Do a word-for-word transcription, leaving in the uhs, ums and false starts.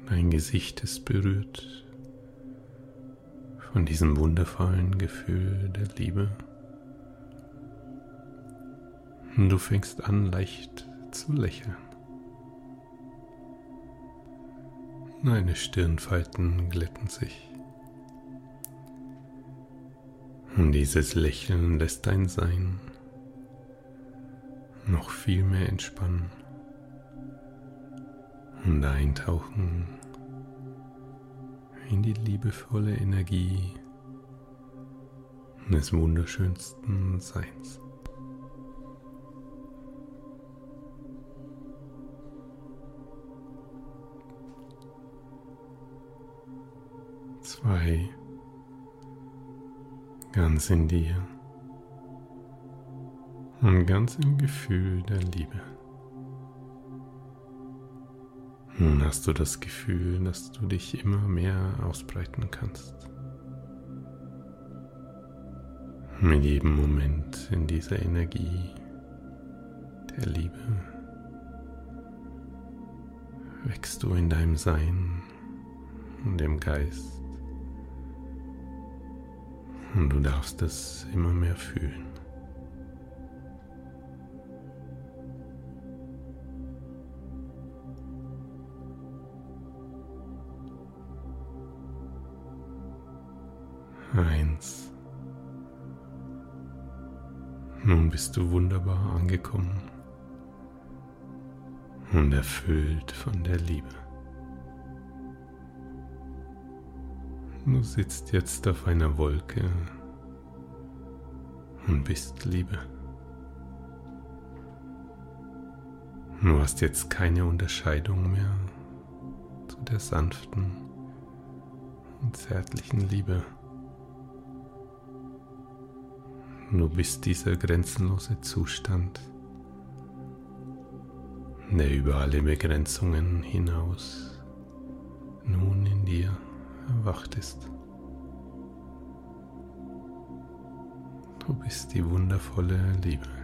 Dein Gesicht ist berührt von diesem wundervollen Gefühl der Liebe. Und du fängst an, leicht zu lächeln. Deine Stirnfalten glätten sich. Und dieses Lächeln lässt dein Sein noch viel mehr entspannen und eintauchen in die liebevolle Energie des wunderschönsten Seins. Zwei, ganz in dir und ganz im Gefühl der Liebe. Nun hast du das Gefühl, dass du dich immer mehr ausbreiten kannst. Mit jedem Moment in dieser Energie der Liebe wächst du in deinem Sein und im Geist. Und du darfst es immer mehr fühlen. Eins. Nun bist du wunderbar angekommen und erfüllt von der Liebe. Du sitzt jetzt auf einer Wolke und bist Liebe. Du hast jetzt keine Unterscheidung mehr zu der sanften und zärtlichen Liebe. Du bist dieser grenzenlose Zustand, der über alle Begrenzungen hinaus nun in dir erwacht ist. Du bist die wundervolle Liebe.